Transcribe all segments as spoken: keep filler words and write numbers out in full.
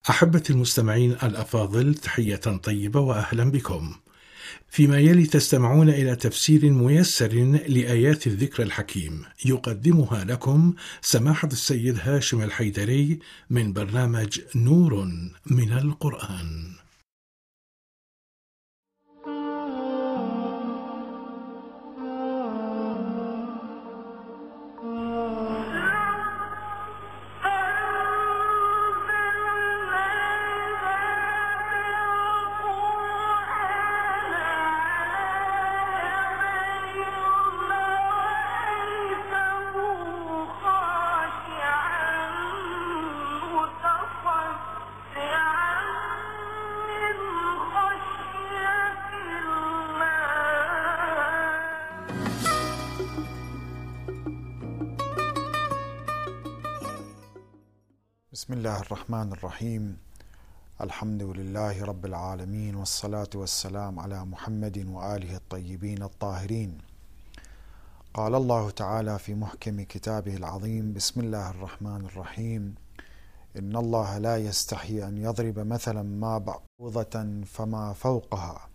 أحبتي المستمعين الأفاضل، تحية طيبة وأهلا بكم. فيما يلي تستمعون إلى تفسير ميسر لآيات الذكر الحكيم، يقدمها لكم سماحة السيد هاشم الحيدري من برنامج نور من القرآن. بسم الله الرحمن الرحيم. الحمد لله رب العالمين، والصلاة والسلام على محمد وآله الطيبين الطاهرين. قال الله تعالى في محكم كتابه العظيم: بسم الله الرحمن الرحيم. إن الله لا يستحي أن يضرب مثلا ما بعوضة فما فوقها،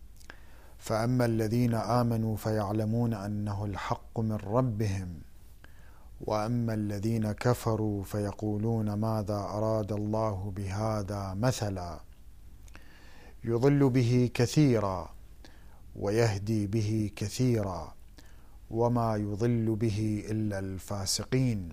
فأما الذين آمنوا فيعلمون أنه الحق من ربهم، وأما الذين كفروا فيقولون ماذا أراد الله بهذا مثلا، يضل به كثيرا ويهدي به كثيرا وما يضل به إلا الفاسقين.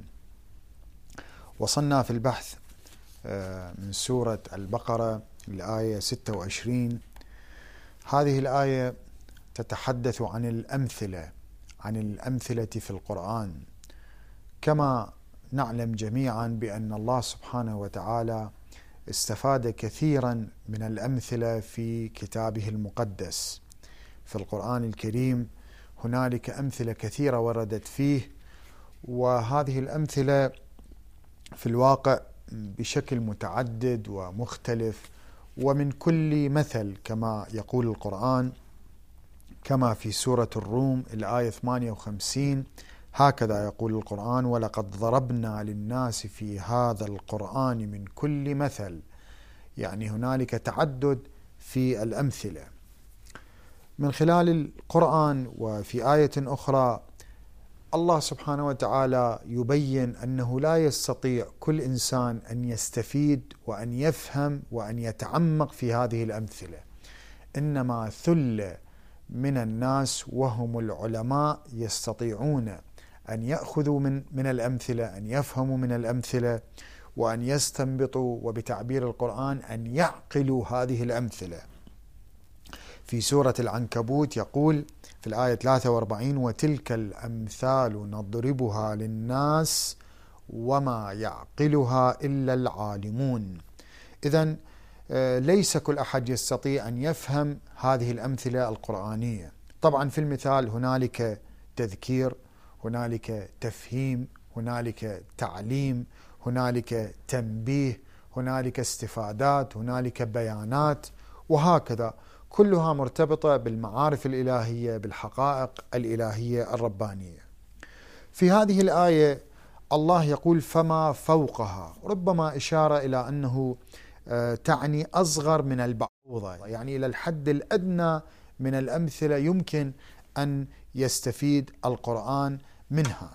وصلنا في البحث من سورة البقرة الآية ستة وعشرين. هذه الآية تتحدث عن الأمثلة عن الأمثلة في القرآن. كما نعلم جميعا بأن الله سبحانه وتعالى استفاد كثيرا من الأمثلة في كتابه المقدس. في القرآن الكريم هنالك أمثلة كثيرة وردت فيه، وهذه الأمثلة في الواقع بشكل متعدد ومختلف، ومن كل مثل كما يقول القرآن، كما في سورة الروم الآية ثمانية وخمسين. هكذا يقول القرآن: ولقد ضربنا للناس في هذا القرآن من كل مثل. يعني هنالك تعدد في الأمثلة. من خلال القرآن وفي آية أخرى الله سبحانه وتعالى يبين أنه لا يستطيع كل إنسان أن يستفيد وأن يفهم وأن يتعمق في هذه الأمثلة، إنما ثلة من الناس وهم العلماء يستطيعون أن يأخذوا من من الأمثلة، أن يفهموا من الأمثلة، وأن يستنبطوا، وبتعبير القرآن أن يعقلوا هذه الأمثلة. في سورة العنكبوت يقول في الآية ثلاثة وأربعين: وتلك الأمثال نضربها للناس وما يعقلها إلا العالمون. إذن ليس كل أحد يستطيع أن يفهم هذه الأمثلة القرآنية. طبعا في المثال هنالك تذكير، هنالك تفهيم، هنالك تعليم، هنالك تنبيه، هنالك استفادات، هنالك بيانات، وهكذا كلها مرتبطة بالمعارف الإلهية، بالحقائق الإلهية الربانية. في هذه الآية الله يقول فما فوقها، ربما إشارة إلى أنه تعني أصغر من البعوضة، يعني إلى الحد الأدنى من الأمثلة يمكن أن يستفيد القرآن منها.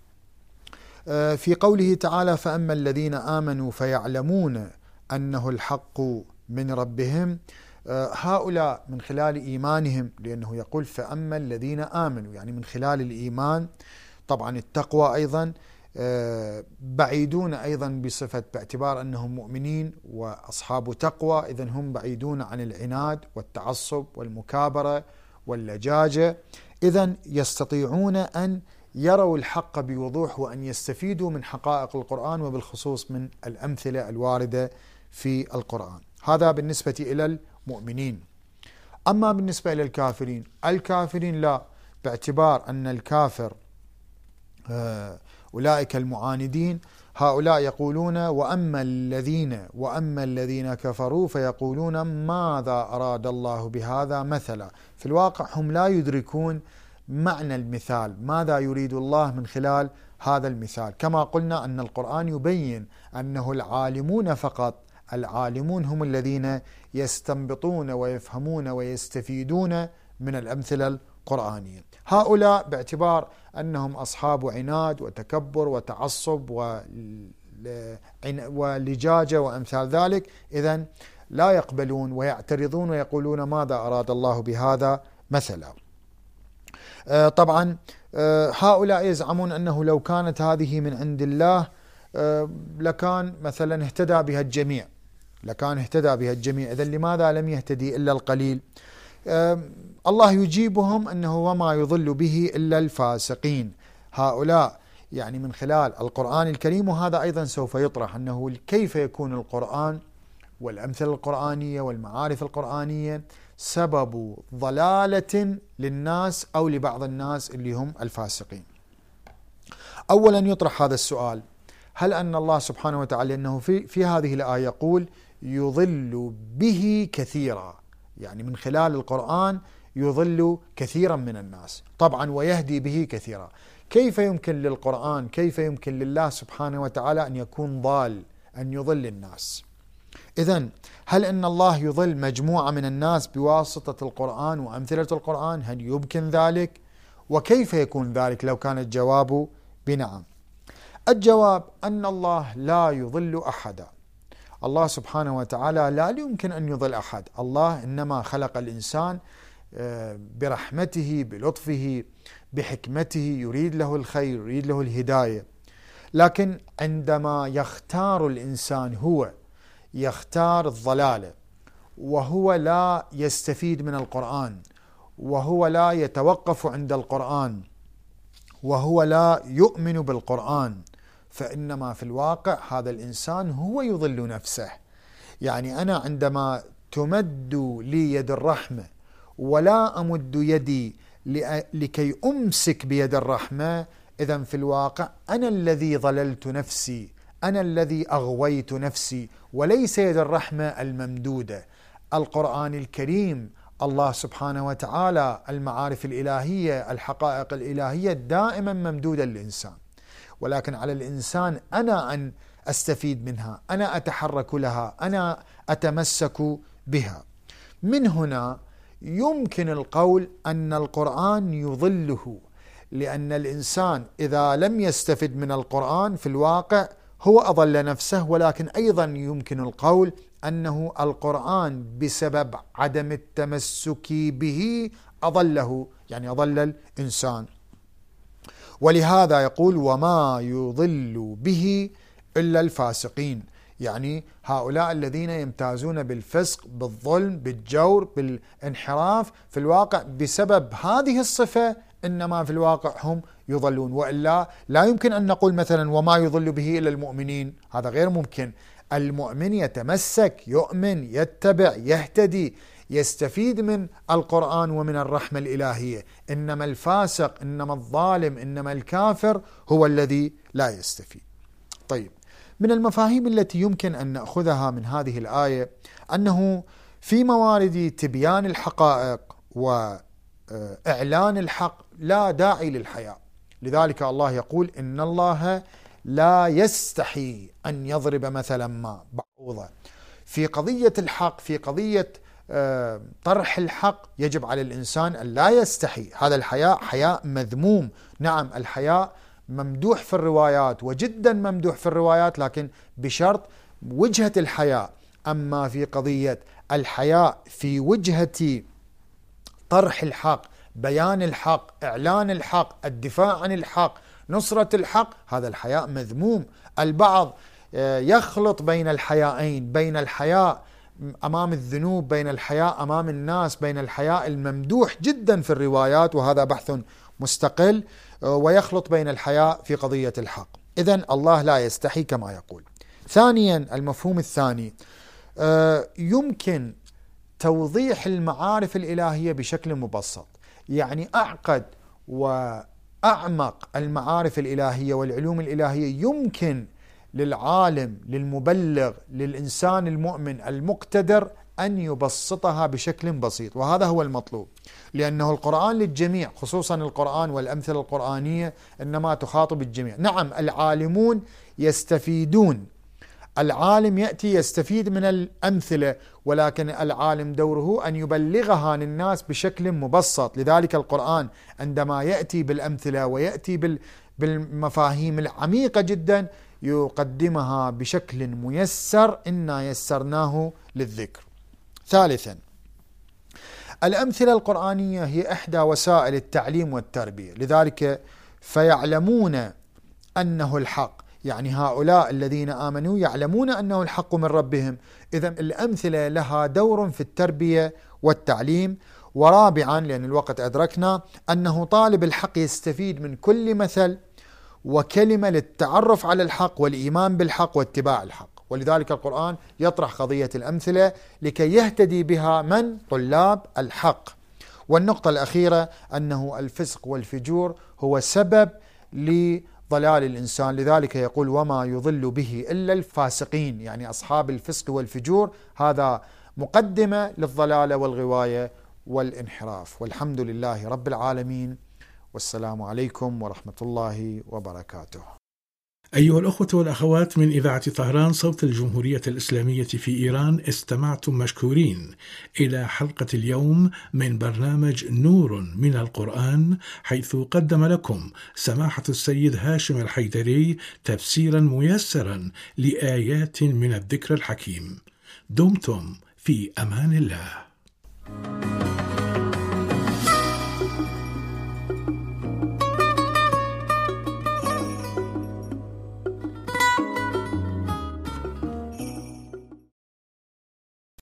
في قوله تعالى: فأما الذين آمنوا فيعلمون أنه الحق من ربهم، هؤلاء من خلال إيمانهم، لأنه يقول فأما الذين آمنوا، يعني من خلال الإيمان. طبعا التقوى أيضا بعيدون أيضا بصفة، باعتبار أنهم مؤمنين وأصحاب تقوى، إذن هم بعيدون عن العناد والتعصب والمكابرة واللجاجة. إذن يستطيعون أن يروا الحق بوضوح وأن يستفيدوا من حقائق القرآن، وبالخصوص من الأمثلة الواردة في القرآن. هذا بالنسبة إلى المؤمنين. أما بالنسبة إلى الكافرين، الكافرين لا، باعتبار أن الكافر أولئك المعاندين، هؤلاء يقولون وأما الذين وأما الذين كفروا فيقولون ماذا أراد الله بهذا مثلا. في الواقع هم لا يدركون معنى المثال، ماذا يريد الله من خلال هذا المثال. كما قلنا أن القرآن يبين أنه العالمون فقط العالمون هم الذين يستنبطون ويفهمون ويستفيدون من الأمثلة القرآنية. هؤلاء باعتبار أنهم أصحاب عناد وتكبر وتعصب ولجاجة وأمثال ذلك، إذن لا يقبلون ويعترضون ويقولون ماذا أراد الله بهذا مثلا. طبعا هؤلاء يزعمون أنه لو كانت هذه من عند الله لكان مثلا اهتدى بها الجميع، لكان اهتدى بها الجميع، إذن لماذا لم يهتدي إلا القليل؟ الله يجيبهم أنه وما يضل به إلا الفاسقين. هؤلاء يعني من خلال القرآن الكريم، وهذا أيضا سوف يطرح أنه كيف يكون القرآن والأمثلة القرآنية والمعارف القرآنية سبب ضلالة للناس أو لبعض الناس اللي هم الفاسقين. أولا يطرح هذا السؤال: هل أن الله سبحانه وتعالى أنه في, في هذه الآية يقول يضل به كثيرا، يعني من خلال القرآن يضل كثيرا من الناس طبعا ويهدي به كثيرا، كيف يمكن للقرآن، كيف يمكن لله سبحانه وتعالى أن يكون ضال، أن يضل الناس؟ إذن هل أن الله يضل مجموعة من الناس بواسطة القرآن وأمثلة القرآن؟ هل يمكن ذلك؟ وكيف يكون ذلك لو كان الجواب بنعم؟ الجواب أن الله لا يضل أحدا. الله سبحانه وتعالى لا يمكن أن يضل أحد. الله إنما خلق الإنسان برحمته بلطفه بحكمته، يريد له الخير، يريد له الهداية، لكن عندما يختار الإنسان هو يختار الضلالة، وهو لا يستفيد من القرآن، وهو لا يتوقف عند القرآن، وهو لا يؤمن بالقرآن، فإنما في الواقع هذا الإنسان هو يضل نفسه. يعني أنا عندما تمد لي يد الرحمة ولا أمد يدي لكي أمسك بيد الرحمة، إذن في الواقع أنا الذي ضللت نفسي، أنا الذي أغويت نفسي، وليس يد الرحمة الممدودة. القرآن الكريم، الله سبحانه وتعالى، المعارف الإلهية، الحقائق الإلهية دائما ممدودة للإنسان، ولكن على الإنسان أنا أن أستفيد منها، أنا أتحرك لها، أنا أتمسك بها. من هنا يمكن القول أن القرآن يضله، لأن الإنسان إذا لم يستفد من القرآن في الواقع هو أضل نفسه، ولكن أيضا يمكن القول أنه القرآن بسبب عدم التمسك به أضله، يعني أضل الإنسان. ولهذا يقول وما يضل به إلا الفاسقين، يعني هؤلاء الذين يمتازون بالفسق، بالظلم، بالجور، بالانحراف، في الواقع بسبب هذه الصفة إنما في الواقع هم يضلون. وإلا لا يمكن أن نقول مثلا وما يضل به إلا المؤمنين، هذا غير ممكن. المؤمن يتمسك، يؤمن، يتبع، يهتدي، يستفيد من القرآن ومن الرحمة الإلهية، إنما الفاسق، إنما الظالم، إنما الكافر هو الذي لا يستفيد. طيب، من المفاهيم التي يمكن أن نأخذها من هذه الآية أنه في موارد تبيان الحقائق وإعلان الحق لا داعي للحياء. لذلك الله يقول إن الله لا يستحي أن يضرب مثلا ما بعوضة. في قضية الحق، في قضية طرح الحق، يجب على الإنسان أن لا يستحي. هذا الحياء حياء مذموم. نعم، الحياء ممدوح في الروايات وجدا ممدوح في الروايات، لكن بشرط وجهة الحياء. أما في قضية الحياء في وجهة طرح الحق، بيان الحق، إعلان الحق، الدفاع عن الحق، نصرة الحق، هذا الحياء مذموم. البعض يخلط بين الحياءين، بين الحياء أمام الذنوب، بين الحياء أمام الناس، بين الحياء الممدوح جدا في الروايات، وهذا بحث مستقل، ويخلط بين الحياء في قضية الحق. إذن الله لا يستحي كما يقول. ثانيا، المفهوم الثاني، يمكن توضيح المعارف الإلهية بشكل مبسط. يعني أعقد وأعمق المعارف الإلهية والعلوم الإلهية يمكن للعالم، للمبلغ، للإنسان المؤمن المقتدر أن يبسطها بشكل بسيط، وهذا هو المطلوب، لأنه القرآن للجميع، خصوصا القرآن والأمثلة القرآنية إنما تخاطب الجميع. نعم، العالمون يستفيدون العالم يأتي يستفيد من الأمثلة، ولكن العالم دوره أن يبلغها للناس بشكل مبسط. لذلك القرآن عندما يأتي بالأمثلة ويأتي بالمفاهيم العميقة جدا يقدمها بشكل ميسر، إنا يسرناه للذكر. ثالثا، الأمثلة القرآنية هي إحدى وسائل التعليم والتربية، لذلك فيعلمون أنه الحق، يعني هؤلاء الذين آمنوا يعلمون أنه الحق من ربهم. إذن الأمثلة لها دور في التربية والتعليم. ورابعا، لأن الوقت أدركنا، أنه طالب الحق يستفيد من كل مثل وكلمة للتعرف على الحق والإيمان بالحق واتباع الحق، ولذلك القرآن يطرح قضية الأمثلة لكي يهتدي بها من؟ طلاب الحق. والنقطة الأخيرة أنه الفسق والفجور هو سبب لضلال الإنسان، لذلك يقول وما يضل به إلا الفاسقين، يعني أصحاب الفسق والفجور، هذا مقدمة للضلالة والغواية والانحراف. والحمد لله رب العالمين، والسلام عليكم ورحمة الله وبركاته. أيها الأخوة والأخوات من إذاعة طهران صوت الجمهورية الإسلامية في إيران، استمعتم مشكورين إلى حلقة اليوم من برنامج نور من القرآن، حيث قدم لكم سماحة السيد هاشم الحيدري تفسيرا ميسرا لآيات من الذكر الحكيم. دمتم في أمان الله.